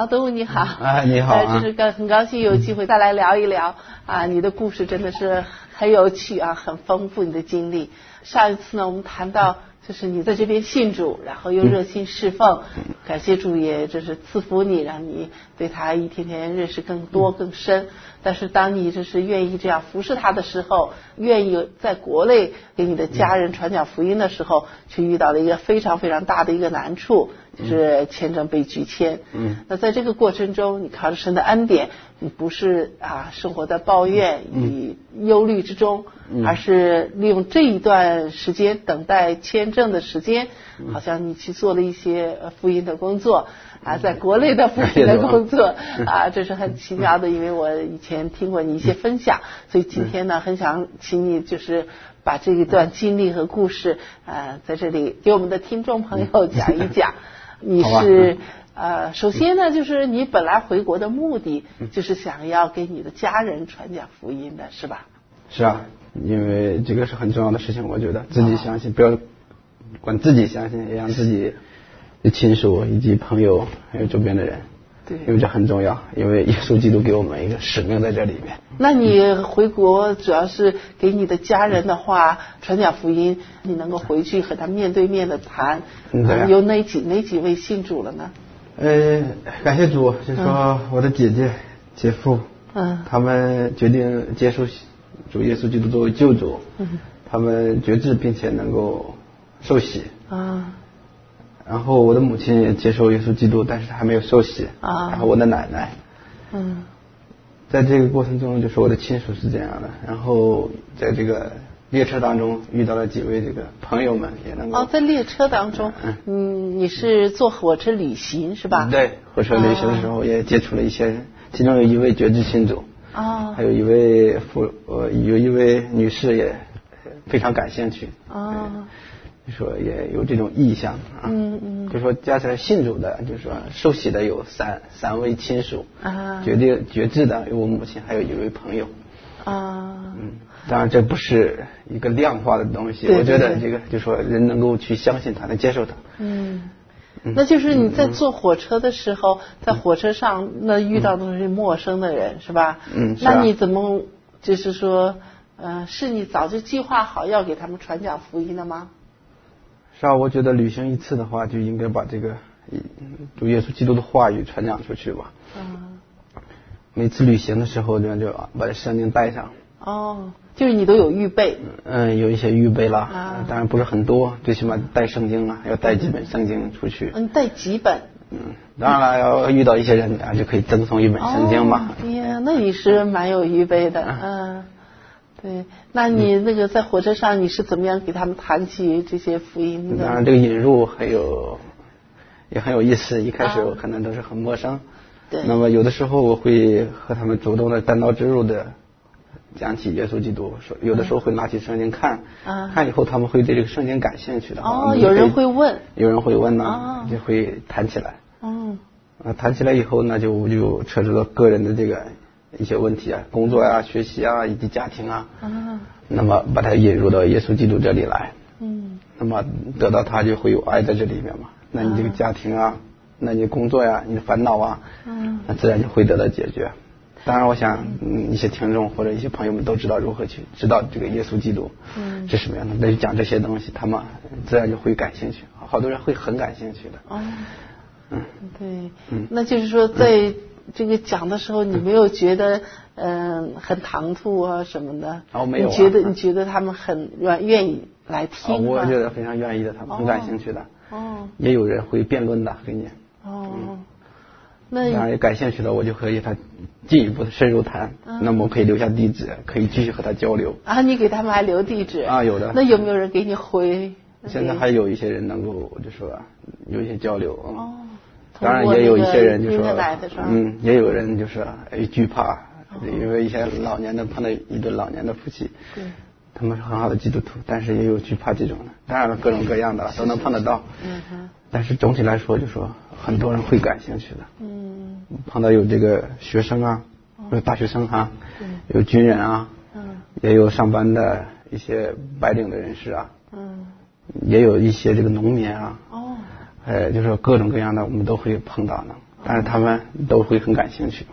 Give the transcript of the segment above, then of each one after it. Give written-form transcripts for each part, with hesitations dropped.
好，东武你好。 你好啊。 就是很高兴有机会再来聊一聊啊，你的故事真的是很有趣啊，很丰富你的经历。上一次呢，我们谈到就是你在这边信主，然后又热心侍奉，感谢主也就是赐福你，让你对他一天天认识更多更深。但是当你就是愿意这样服侍他的时候，愿意在国内给你的家人传讲福音的时候，却遇到了一个非常非常大的一个难处，就是签证被拒签。那在这个过程中，你靠着神的恩典，你不是生活在抱怨与忧虑之中，而是利用这一段时间等待签证的时间，好像你去做了一些福音的工作在国内的福音的工作这是很奇妙的，因为我以前听过你一些分享，所以今天呢，很想请你就是把这一段经历和故事在这里给我们的听众朋友讲一讲。你是首先呢，就是你本来回国的目的就是想要给你的家人传讲福音的，是吧？ 是啊，因为这个是很重要的事情，我觉得自己相信，不要管自己相信，也让自己的亲属以及朋友还有周边的人， 对， 因为这很重要，因为耶稣基督给我们一个使命在这里面。 那你回国主要是给你的家人的话传讲福音，你能够回去和他面对面的谈，有哪几位信主了呢？ 感谢主，就是说我的姐姐、姐夫，他们决定接受主耶稣基督作为救主，他们决志并且能够受洗然后我的母亲也接受耶稣基督，但是还没有受洗然后我的奶奶在这个过程中，就是我的亲属是这样的，然后在这个列车当中遇到了几位这个朋友们，也能够在列车当中你是坐火车旅行是吧？ 对，火车旅行的时候也接触了一些人，其中有一位决志信主还有一位有一位女士也非常感兴趣就说也有这种意向就说加起来信主的，就是说受洗的有三位亲属决志的有我母亲，还有一位朋友当然这不是一个量化的东西，我觉得这个就说人能够去相信他，能接受他那就是你在坐火车的时候，在火车上那遇到的是陌生的人是吧？那你怎么就是说是你早就计划好要给他们传讲福音的吗？ 是啊，我觉得旅行一次的话，就应该把这个主耶稣基督的话语传讲出去吧每次旅行的时候就把圣经带上就是你都有预备有一些预备了当然不是很多，最起码带圣经要带几本圣经出去你带几本当然了，要遇到一些人就可以赠送一本圣经嘛那你是蛮有预备的对，那你那个在火车上你是怎么样给他们谈起这些福音的？ 当然这个引入也很有意思，一开始我可能都是很陌生对， 那么有的时候我会和他们主动的单刀直入的讲起耶稣基督，有的时候会拿起圣经看以后他们会对这个圣经感兴趣的有人会问就会谈起来谈起来以后呢，就扯出了个人的这个一些问题工作学习以及家庭那么把它引入到耶稣基督这里来那么得到他就会有爱在这里面嘛那你这个家庭那你工作你的烦恼那自然就会得到解决。当然我想一些听众或者一些朋友们都知道如何去知道这个耶稣基督是什么样的，那就讲这些东西他们自然就会感兴趣，好多人会很感兴趣的对那就是说在这个讲的时候你没有觉得很唐突什么的没有你觉得他们很愿意来听我觉得非常愿意的，他们很感兴趣的也有人会辩论的给你那当然也感兴趣的我就可以他进一步的深入谈那么我可以留下地址，可以继续和他交流你给他们还留地址有的。 那有没有人给你回？ 现在还有一些人能够就说有一些交流当然也有一些人就说也有人就是惧怕因为一些老年的碰到一对老年的夫妻他们是很好的基督徒，但是也有惧怕这种的，当然了各种各样的都能碰得到但是总体来说就说很多人会感兴趣的碰到有这个学生有大学生有军人也有上班的一些白领的人士也有一些这个农民就是各种各样的我们都会碰到的但是他们都会很感兴趣。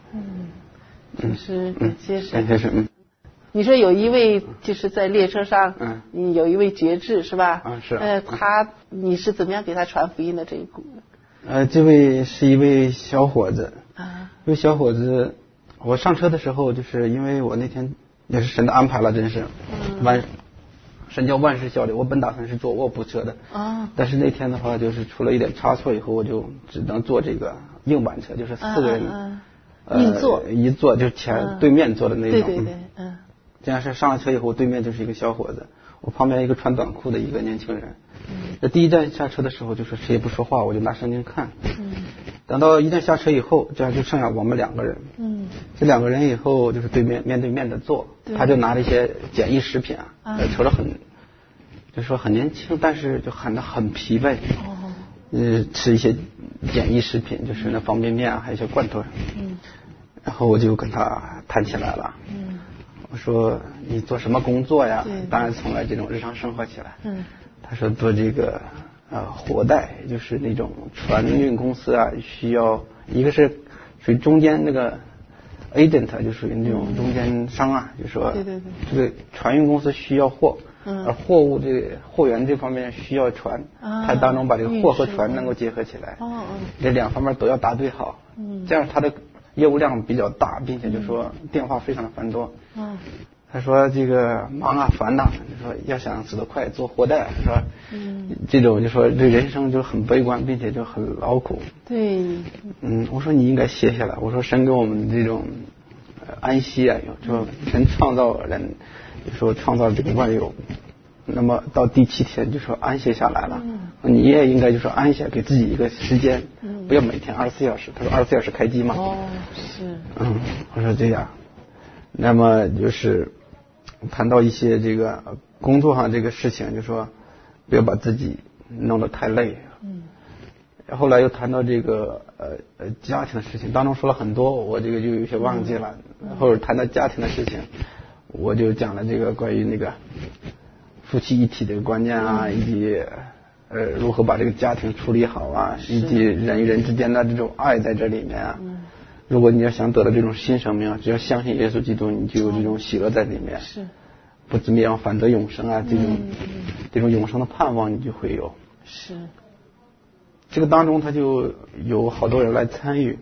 就是感谢神。 感谢神。 你说有一位就是在列车上，你有一位绝志是吧？ 是。 你是怎么样给他传福音的这一股？ 这位是一位小伙子。这位小伙子，我上车的时候，就是因为我那天也是神的安排了，真是。神叫万事效力，我本打算是坐卧铺车的。但是那天的话，就是出了一点差错以后，我就只能坐这个硬板车，就是4个人。一坐就对面坐的那种。 对。 这样是上了车以后，对面就是一个小伙子，我旁边一个穿短裤的一个年轻人。在第一站下车的时候，就是谁也不说话，我就拿圣经看。等到一站下车以后，这样就剩下我们2个人。这2个人以后就是面对面的坐，他就拿了一些简易食品瞅着就说很年轻，但是就喊得很疲惫。吃一些简易食品，就是那方便面还有一些罐头。然后我就跟他谈起来了。我说你做什么工作呀？当然从来这种日常生活起来。他说做这个货代，就是那种船运公司需要一个是属于中间那个 agent， 就属于那种中间商就说这个船运公司需要货，而货物这个货源这方面需要船，他当中把这个货和船能够结合起来，这2方面都要答对好，这样他的业务量比较大，并且就说电话非常的繁多。他说这个忙烦就说要想死得快做货代，说这种就说对人生就很悲观，并且就很劳苦。 对。 我说你应该歇下来。我说神给我们这种安息说神创造人，就说创造这个万有，那么到第7天就说安歇下来了。你也应该就说安歇，给自己一个时间，不要每天24小时。他说24小时开机嘛。 是。 我说这样。那么就是谈到一些这个工作上这个事情，就说不要把自己弄得太累。后来又谈到这个家庭的事情，当中说了很多，我这个就有些忘记了。后来谈到家庭的事情，我就讲了这个关于那个夫妻一体的观念以及如何把这个家庭处理好以及人与人之间的这种爱在这里面如果你要想得到这种新生命只要相信耶稣基督，你就有这种喜乐在里面。不怎么样反得永生这种永生的盼望你就会有。这个当中他就有好多人来参与。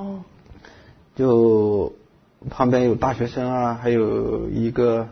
就旁边有大学生还有一个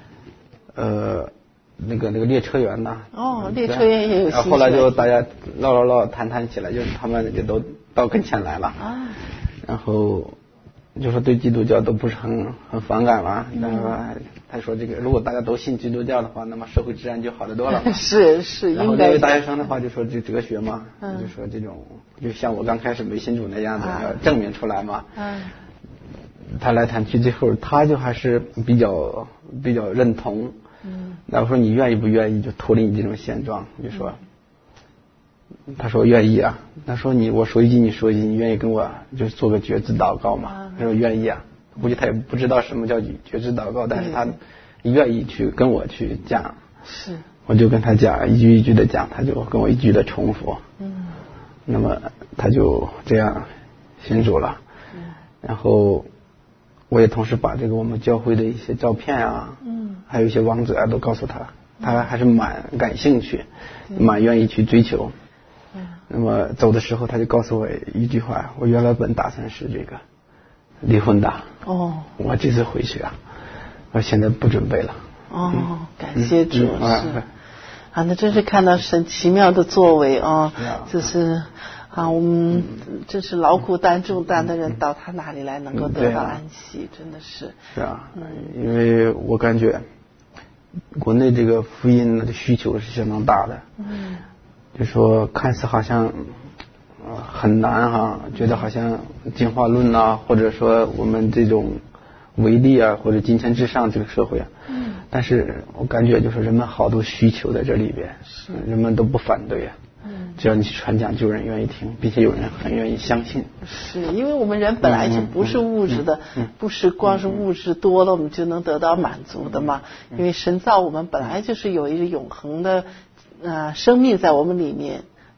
那个列车员列车员也有兴趣。 后来就大家唠谈起来，就是他们也都到跟前来了。然后就说对基督教都不是很反感嘛。但是他说这个如果大家都信基督教的话，那么社会治安就好得多了。 是然后那位大学生的话就说这哲学嘛，就说这种就像我刚开始没信主那样子，要证明出来嘛。他来谈去最后他就还是比较认同。那我说你愿意不愿意就脱离你这种现状？就说他说愿意他说我说一句你说一句，你愿意跟我就做个决志祷告吗？他说愿意估计他也不知道什么叫决志祷告，但是他愿意去跟我去讲。我就跟他讲一句一句的讲，他就跟我一句的重复。那么他就这样信主了。然后我也同时把这个我们教会的一些照片还有一些网址都告诉他，他还是蛮感兴趣，蛮愿意去追求。那么走的时候他就告诉我一句话，我原来本打算是这个离婚的。我这次回去我现在不准备了。 感谢主。那真是看到神奇妙的作为就是我们真是劳苦担重担的人到他那里来能够得到安息，真的是。 因为我感觉国内这个福音的需求是相当大的。就说看似好像很难觉得好像进化论或者说我们这种唯利或者金钱至上这个社会但是我感觉就是人们好多需求在这里边，人们都不反对只要你去传讲就有人愿意听，并且有人很愿意相信。 因为我们人本来就不是物质的，不是光是物质多了我们就能得到满足的嘛。因为神造我们本来就是有一个永恒的生命在我们里面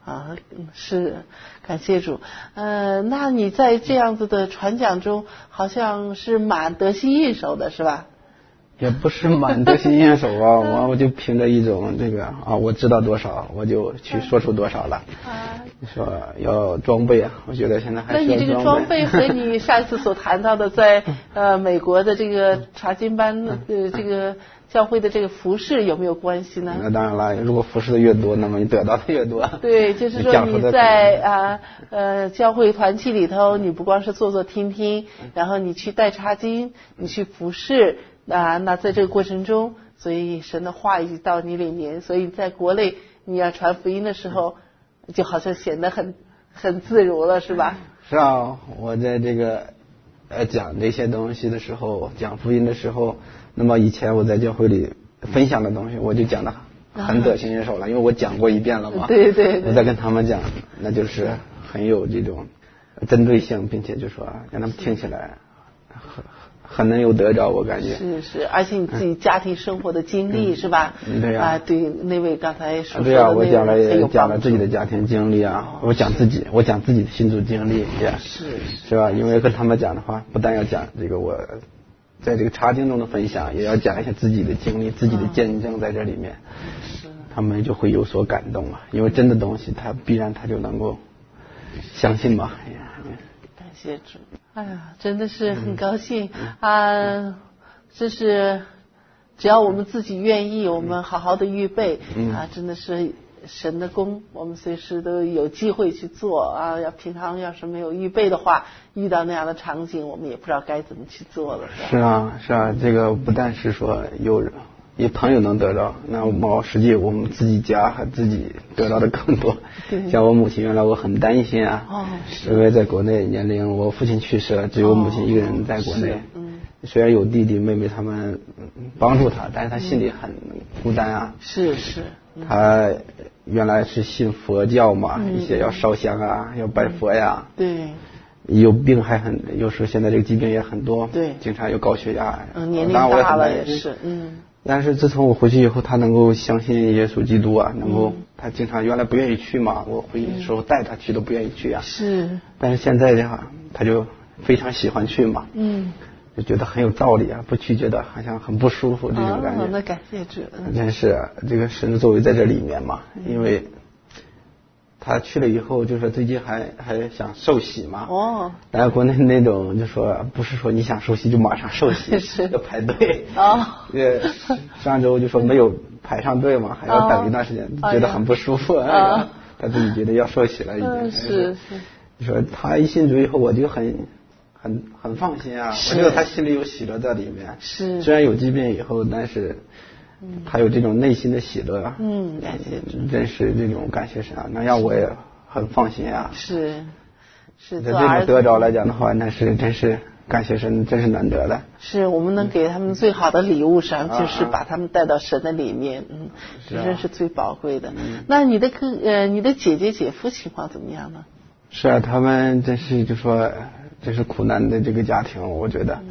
是，感谢主。那你在这样子的传讲中，好像是蛮得心应手的，是吧？ 也不是蛮得心应手啊，我就凭着一种这个我知道多少，我就去说出多少了。你说要装备啊，我觉得现在还需要装备。 那你这个装备和你上次所谈到的在美国的这个查经班这个教会的这个服饰有没有关系呢？ 那当然了，如果服侍的越多，那么你得到的越多。 对，就是说你在教会团契里头，你不光是坐坐听听，然后你去带查经，你去服侍那在这个过程中，所以神的话语到你里面，所以在国内你要传福音的时候，就好像显得很自如了，是吧？ 是啊，我在这个讲这些东西的时候，讲福音的时候，那么以前我在教会里分享的东西，我就讲的很得心应手了，因为我讲过一遍了嘛。 对对对。 我再跟他们讲，那就是很有这种针对性，并且就说让他们听起来很能有得着，我感觉是，而且你自己家庭生活的经历是吧？ 对呀。 对那位刚才说的对呀，我讲了自己的家庭经历啊，我讲自己的信主经历呀，是吧？因为跟他们讲的话，不但要讲这个我在这个查经中的分享，也要讲一些自己的经历、自己的见证在这里面，他们就会有所感动啊。因为真的东西，他必然就能够相信嘛。 感谢主。哎呀，真的是很高兴这是只要我们自己愿意，我们好好的预备真的是神的工，我们随时都有机会去做平常要是没有预备的话，遇到那样的场景，我们也不知道该怎么去做了。 是啊，这个不但是说有朋友能得到，那实际我们自己家和自己得到的更多。像我母亲，原来我很担心因为在国内年龄，我父亲去世了，只有我母亲一个人在国内。虽然有弟弟妹妹他们帮助他，但是他心里很孤单是。 他原来是信佛教嘛，一些要烧香要拜佛呀。 对。 有病有时候现在这个疾病也很多。 对。 经常有高血压。 年龄大了也是。 但是自从我回去以后，他能够相信耶稣基督能够他经常原来不愿意去嘛，我回去的时候带他去都不愿意去是。 但是现在的话，他就非常喜欢去嘛。就觉得很有道理不去觉得好像很不舒服这种感觉。 那感谢主。 真是这个神的作为在这里面嘛，因为他去了以后，就说最近还想受洗嘛。但是国内那种就说不是说你想受洗就马上受洗，要排队。上周就说没有排上队嘛，还要等一段时间，觉得很不舒服。他自己觉得要受洗了已经。 是。 你说他一信主以后，我就很放心我觉得他心里有喜乐在里面。 是。 虽然有疾病以后，但是他有这种内心的喜乐感谢主。 真是这种感谢神那让我也很放心是。 在这种得着来讲的话，那是真是感谢神，真是难得的。 是我们能给他们最好的礼物就是把他们带到神的里面这真是最宝贵的。那你的姐姐姐夫情况怎么样呢？ 是他们真是就说这是苦难的这个家庭，我觉得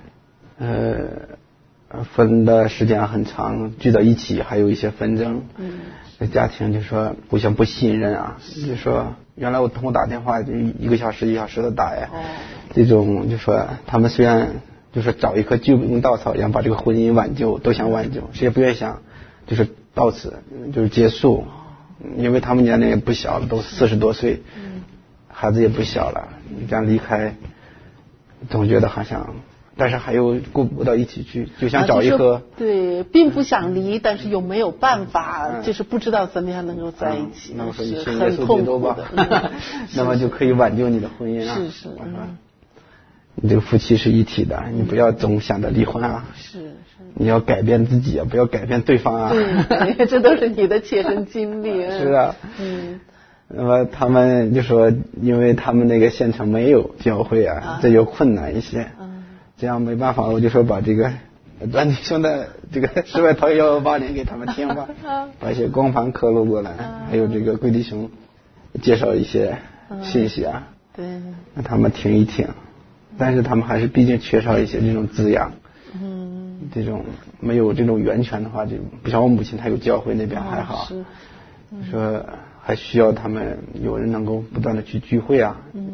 分的时间很长，聚到一起还有一些纷争。家庭就说互相不信任就说原来我通过打电话就1个小时1小时的打这种就说他们虽然就说找一棵救命稻草一样把这个婚姻挽救，都想挽救，谁也不愿意想就是到此就是结束，因为他们年龄也不小了，都40多岁，孩子也不小了，这样离开总觉得好像但是还有顾不到一起去，就想找一个对，并不想离，但是又没有办法，就是不知道怎么样能够在一起， 那么说你是很痛苦的。 那么就可以挽救你的婚姻是。 你这个夫妻是一体的，你不要总想着离婚是。 你要改变自己不要改变对方对，这都是你的切身经历。 是那么他们就说，因为他们那个县城没有教会这就困难一些。这样没办法，我就说把这个段弟兄的这个世外桃源180给他们听吧，把一些光盘刻录过来，还有这个贵弟兄介绍一些信息对， 让他们听一听。但是他们还是毕竟缺少一些这种滋养。这种没有这种源泉的话，就不像我母亲她有教会那边还好。说还需要他们有人能够不断的去聚会啊。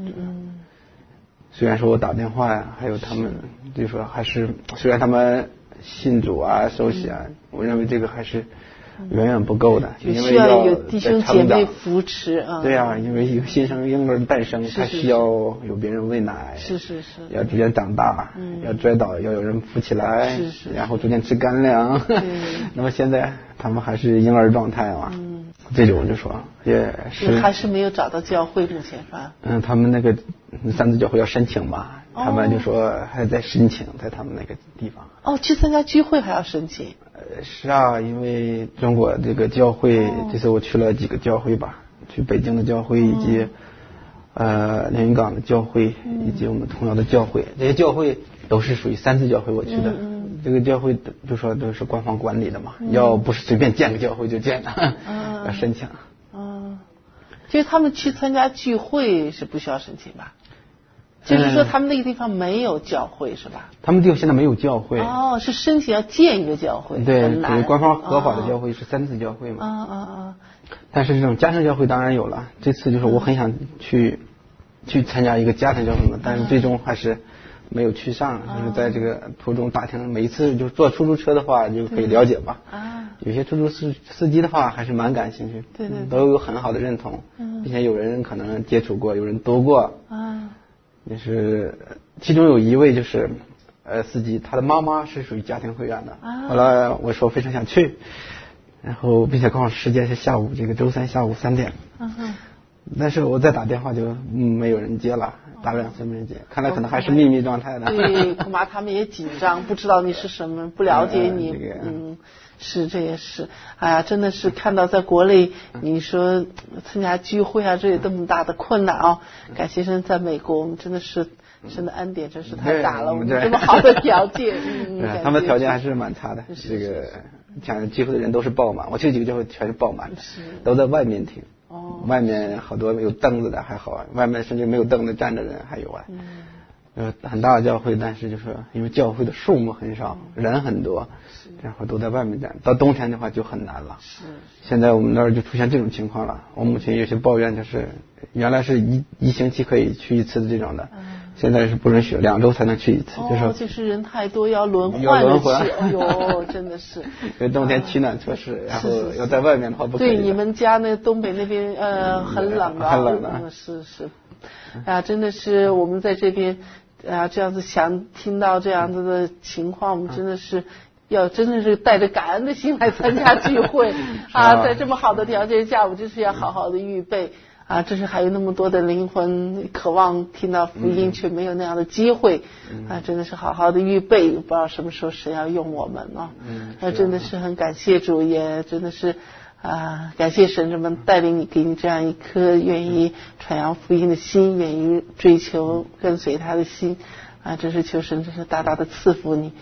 虽然说我打电话呀，还有他们就说还是虽然他们信主啊受洗啊，我认为这个还是远远不够的，因为要有弟兄姐妹扶持啊。 对啊，因为有新生婴儿的诞生，他需要有别人喂奶，要逐渐长大，要摔倒要有人扶起来，然后逐渐吃干粮。那么现在他们还是婴儿状态嘛，这种就说也是还是没有找到教会目前是吧？ 他们那个三自教会要申请嘛，他们就说还在申请，在他们那个地方。 哦，去参加聚会还要申请？ 是啊，因为中国这个教会，这次我去了几个教会吧，去北京的教会以及连云港的教会以及我们同样的教会，这些教会都是属于三自教会我去的。这个教会就说都是官方管理的嘛，要不是随便建个教会就建的，要申请。 就是他们去参加聚会是不需要申请吧？就是说他们那个地方没有教会是吧？ 他们地方现在没有教会。 哦，是申请要建一个教会。 对，官方合法的教会是三自教会嘛。但是这种家庭教会当然有了。这次就是我很想去参加一个家庭教会嘛，但是最终还是没有去上。就是在这个途中打听，每一次就坐出租车的话就可以了解吧。有些出租司机的话还是蛮感兴趣，对，都有很好的认同，并且有人可能接触过，有人读过。就是其中有一位就是司机，他的妈妈是属于家庭会员的。后来我说非常想去，然后并且刚好时间是下午这个周三下午3点。但是我再打电话就没有人接了，打了2次没人接，看来可能还是秘密状态的。 对，恐怕他们也紧张，不知道你是什么，不了解你。是，这也是。哎呀，真的是看到在国内，你说参加聚会啊，这有这么大的困难啊！感谢神，在美国我们真的是神的恩典，真是太大了，我们这么好的条件。 他们条件还是蛮差的。这个抢聚会的人都是爆满，我去几个聚会全是爆满的，都在外面听。外面好多有凳子的还好，外面甚至没有凳子站着人还有啊。很大的教会，但是就是因为教会的数目很少，人很多，然后都在外面站。到冬天的话就很难了。现在我们那儿就出现这种情况了。我母亲有些抱怨，就是原来是一星期可以去一次的这种的，现在是不允许2周才能去一次。 就是人太多要轮换的去。哎呦，真的是。 因为冬天取暖措施，然后要在外面的话不可以。 对，你们家那东北那边很冷啊。 很冷的。 是。啊，真的是我们在这边。这样子想听到这样子的情况，我们真的是带着感恩的心来参加聚会在这么好的条件下，我们就是要好好的预备这是还有那么多的灵魂渴望听到福音，却没有那样的机会真的是好好的预备，不知道什么时候神要用我们真的是很感谢主，也真的是感谢神这么带领你，给你这样一颗愿意传扬福音的心，愿意追求跟随他的心真是求神真是大大的赐福你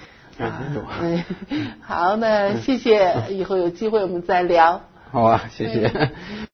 好，那谢谢，以后有机会我们再聊。 好啊，谢谢。